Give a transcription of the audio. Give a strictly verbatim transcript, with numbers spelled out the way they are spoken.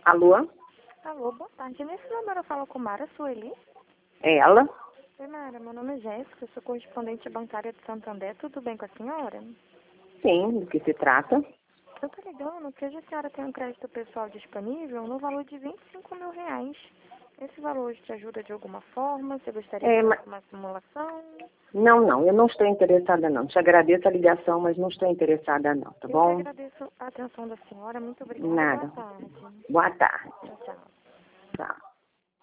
Alô? Alô, boa tarde. Nesse número eu falo com Mara Sueli. É ela? Oi, Mara. Meu nome é Jéssica, eu sou correspondente bancária de Santander. Tudo bem com a senhora? Sim, do que se trata? Eu tô ligando porque hoje a senhora tem um crédito pessoal disponível no valor de vinte e cinco mil reais. Esse valor te ajuda de alguma forma? Você gostaria É, de mas... fazer uma simulação? Não, não, eu não estou interessada não. Te agradeço a ligação, mas não estou interessada não, tá Eu que bom? agradeço a atenção da senhora. Muito obrigada. Nada. Boa tarde. Boa tarde. Tchau, tchau. Tchau.